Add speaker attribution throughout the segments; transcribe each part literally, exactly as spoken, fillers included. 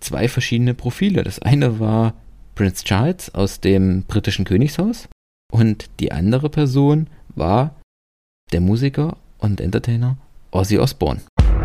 Speaker 1: zwei verschiedene Profile. Das eine war Prince Charles aus dem britischen Königshaus und die andere Person war der Musiker und Entertainer Ozzy Osbourne.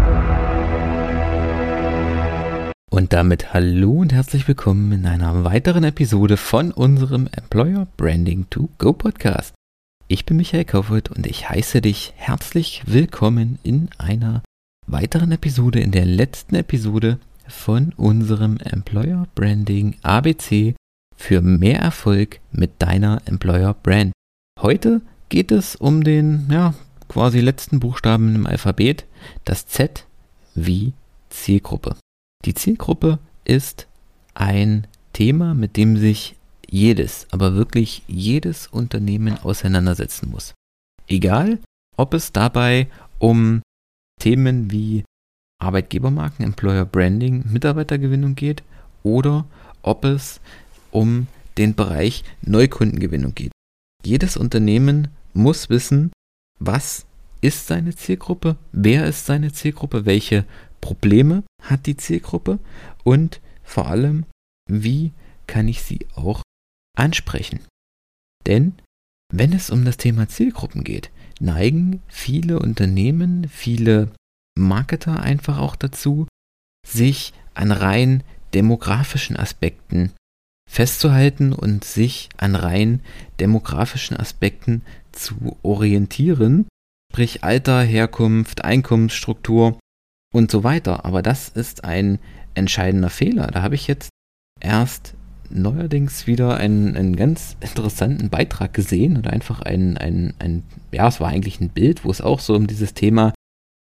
Speaker 1: Und damit hallo und herzlich willkommen in einer weiteren Episode von unserem Employer Branding to Go Podcast. Ich bin Michael Kaufhold und ich heiße dich herzlich willkommen in einer weiteren Episode, in der letzten Episode von unserem Employer Branding A B C für mehr Erfolg mit deiner Employer Brand. Heute geht es um den, ja, quasi letzten Buchstaben im Alphabet, das Z wie Zielgruppe. Die Zielgruppe ist ein Thema, mit dem sich jedes, aber wirklich jedes Unternehmen auseinandersetzen muss. Egal, ob es dabei um Themen wie Arbeitgebermarken, Employer Branding, Mitarbeitergewinnung geht oder ob es um den Bereich Neukundengewinnung geht. Jedes Unternehmen muss wissen, was ist seine Zielgruppe, wer ist seine Zielgruppe, welche Probleme hat die Zielgruppe und vor allem, wie kann ich sie auch ansprechen. Denn wenn es um das Thema Zielgruppen geht, neigen viele Unternehmen, viele Marketer einfach auch dazu, sich an rein demografischen Aspekten festzuhalten und sich an rein demografischen Aspekten zu orientieren, sprich Alter, Herkunft, Einkommensstruktur und so weiter. Aber das ist ein entscheidender Fehler. Da habe ich jetzt erst neuerdings wieder einen, einen ganz interessanten Beitrag gesehen oder einfach ein, ein, ein, ja, es war eigentlich ein Bild, wo es auch so um dieses Thema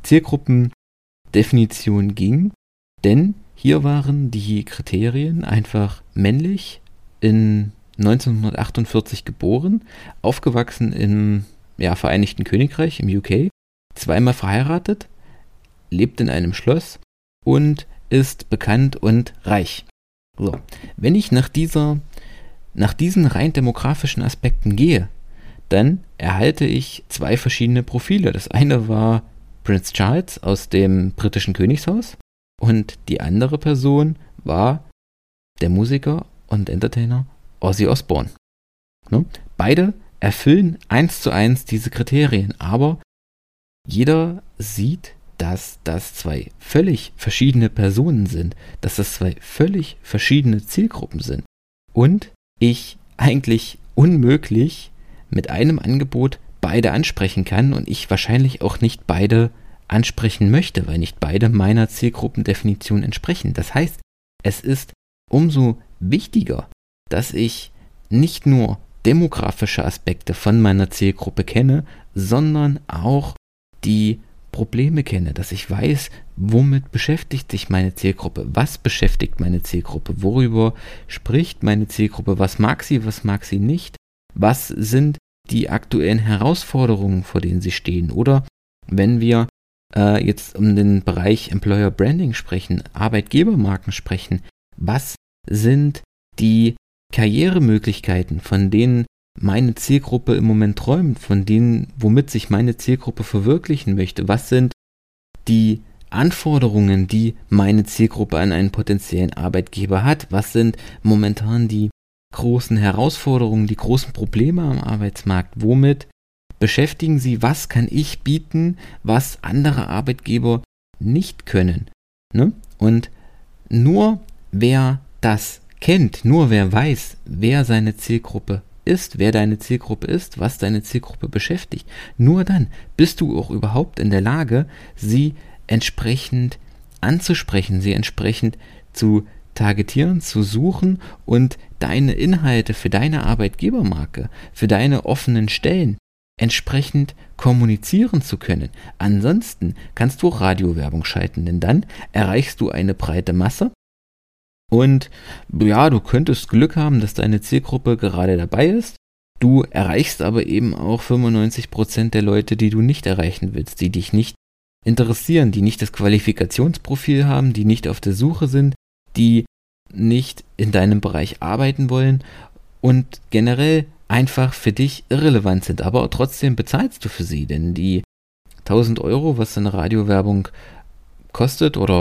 Speaker 1: Zielgruppendefinition ging. Denn hier waren die Kriterien einfach männlich, in neunzehnhundertachtundvierzig geboren, aufgewachsen im ja, Vereinigten Königreich, im U K, zweimal verheiratet, lebt in einem Schloss und ist bekannt und reich. So, wenn ich nach dieser, nach diesen rein demografischen Aspekten gehe, dann erhalte ich zwei verschiedene Profile. Das eine war Prince Charles aus dem britischen Königshaus und die andere Person war der Musiker und Entertainer Ozzy Osbourne. Ne? Beide erfüllen eins zu eins diese Kriterien, aber jeder sieht, dass das zwei völlig verschiedene Personen sind, dass das zwei völlig verschiedene Zielgruppen sind und ich eigentlich unmöglich mit einem Angebot beide ansprechen kann und ich wahrscheinlich auch nicht beide ansprechen möchte, weil nicht beide meiner Zielgruppendefinition entsprechen. Das heißt, es ist umso wichtiger, dass ich nicht nur demografische Aspekte von meiner Zielgruppe kenne, sondern auch die Probleme kenne, dass ich weiß, womit beschäftigt sich meine Zielgruppe, was beschäftigt meine Zielgruppe, worüber spricht meine Zielgruppe, was mag sie, was mag sie nicht, was sind die aktuellen Herausforderungen, vor denen sie stehen. Oder wenn wir äh, jetzt um den Bereich Employer Branding sprechen, Arbeitgebermarken sprechen, was sind die Karrieremöglichkeiten, von denen meine Zielgruppe im Moment träumt, von denen, womit sich meine Zielgruppe verwirklichen möchte? Was sind die Anforderungen, die meine Zielgruppe an einen potenziellen Arbeitgeber hat? Was sind momentan die großen Herausforderungen, die großen Probleme am Arbeitsmarkt? Womit beschäftigen sie? Was kann ich bieten, was andere Arbeitgeber nicht können? Ne? Und nur wer das kennt, nur wer weiß, wer seine Zielgruppe ist, wer deine Zielgruppe ist, was deine Zielgruppe beschäftigt, nur dann bist du auch überhaupt in der Lage, sie entsprechend anzusprechen, sie entsprechend zu targetieren, zu suchen und deine Inhalte für deine Arbeitgebermarke, für deine offenen Stellen entsprechend kommunizieren zu können. Ansonsten kannst du auch Radiowerbung schalten, denn dann erreichst du eine breite Masse. Und ja, du könntest Glück haben, dass deine Zielgruppe gerade dabei ist. Du erreichst aber eben auch fünfundneunzig Prozent der Leute, die du nicht erreichen willst, die dich nicht interessieren, die nicht das Qualifikationsprofil haben, die nicht auf der Suche sind, die nicht in deinem Bereich arbeiten wollen und generell einfach für dich irrelevant sind. Aber trotzdem bezahlst du für sie, denn die tausend Euro, was eine Radiowerbung kostet oder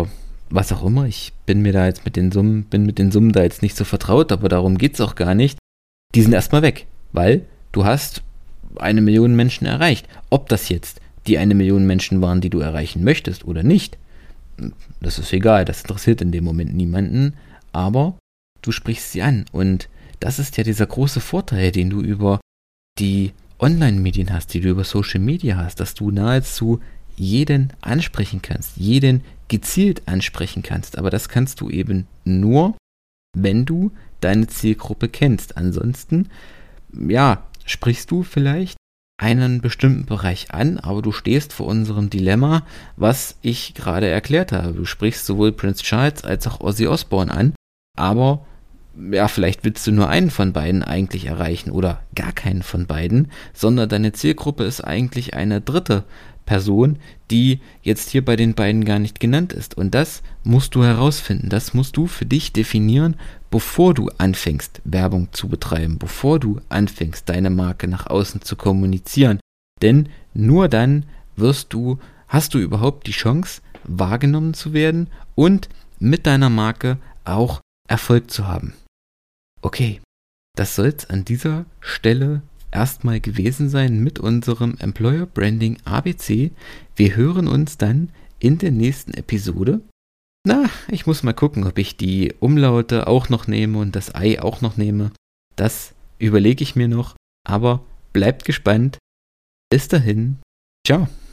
Speaker 1: was auch immer. Ich bin mir da jetzt mit den Summen, bin mit den Summen da jetzt nicht so vertraut, aber darum geht es auch gar nicht. Die sind erstmal weg, weil du hast eine Million Menschen erreicht. Ob das jetzt die eine Million Menschen waren, die du erreichen möchtest oder nicht, das ist egal, das interessiert in dem Moment niemanden, aber du sprichst sie an und das ist ja dieser große Vorteil, den du über die Online-Medien hast, die du über Social Media hast, dass du nahezu jeden ansprechen kannst, jeden gezielt ansprechen kannst, aber das kannst du eben nur, wenn du deine Zielgruppe kennst. Ansonsten, ja, sprichst du vielleicht einen bestimmten Bereich an, aber du stehst vor unserem Dilemma, was ich gerade erklärt habe. Du sprichst sowohl Prince Charles als auch Ozzy Osbourne an, aber ja, vielleicht willst du nur einen von beiden eigentlich erreichen oder gar keinen von beiden, sondern deine Zielgruppe ist eigentlich eine dritte Person, die jetzt hier bei den beiden gar nicht genannt ist. Und das musst du herausfinden, das musst du für dich definieren, bevor du anfängst, Werbung zu betreiben, bevor du anfängst, deine Marke nach außen zu kommunizieren. Denn nur dann wirst du, hast du überhaupt die Chance, wahrgenommen zu werden und mit deiner Marke auch Erfolg zu haben. Okay, das soll es an dieser Stelle erstmal gewesen sein mit unserem Employer Branding A B C. Wir hören uns dann in der nächsten Episode. Na, ich muss mal gucken, ob ich die Umlaute auch noch nehme und das Ei auch noch nehme. Das überlege ich mir noch, aber bleibt gespannt. Bis dahin, ciao.